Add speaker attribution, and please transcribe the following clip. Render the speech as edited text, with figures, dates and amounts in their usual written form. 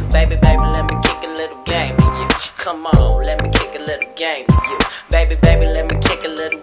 Speaker 1: Baby, baby, let me kick a little game with you. Come on, let me kick a little game with you. Baby, baby, let me kick a little